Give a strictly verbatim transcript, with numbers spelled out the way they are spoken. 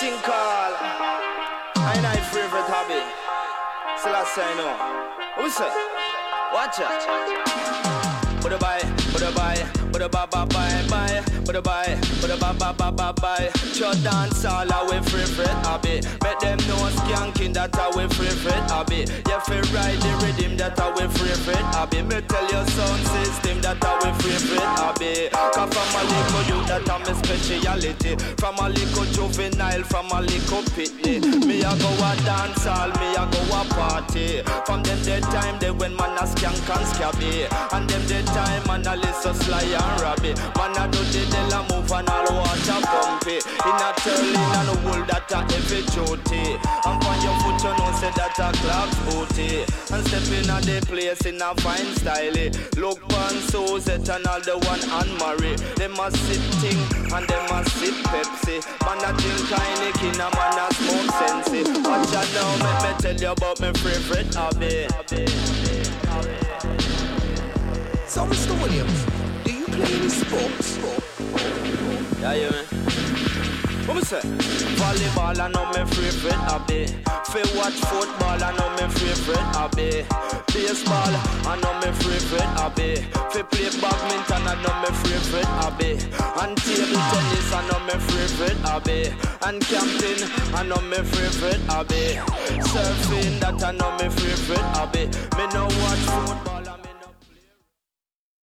thing called I ain't my favorite hobby. So let's say no. Who say? Watch out. Put a buy, put a buy, put a buy, buy, buy, buy, put a buy, put a buy, buy, buy, buy, buy. Shut dance all away free fret hobby. Make them know skanking that away free fret hobby. You feel ride the rhythm that away free fret hobby. Me tell your sound system that away free fret hobby. Cause from a little youth that a my speciality. From a little juvenile, from a little pitney. Me a go a dance all, me a go a party. From them dead time they when man a skank and scabby. And them dead time man a listen sly and rabby. Man a do the dela move and all water pumpy. In a turling and a wool that a heavy duty. And on your foot you know say that a clock's booty. And step in a the place in a fine style. Look on Suzette and all the one and Murray. They must sip ting and they must sip Pepsi. Man a drink Heineken and man a smoke Sensi. Watch out now, let me tell you about my favorite hobby. So Mister Williams, do you play any sports? Yeah, yeah, man. What me say? Volleyball I know my favorite hobby. Fi watch football I know my favorite hobby. Baseball I know my favorite hobby. Fi play badminton I know my favorite hobby. And table tennis I know my favorite hobby. And camping I know my favorite hobby. Surfing that I know my favorite hobby. Me no watch football.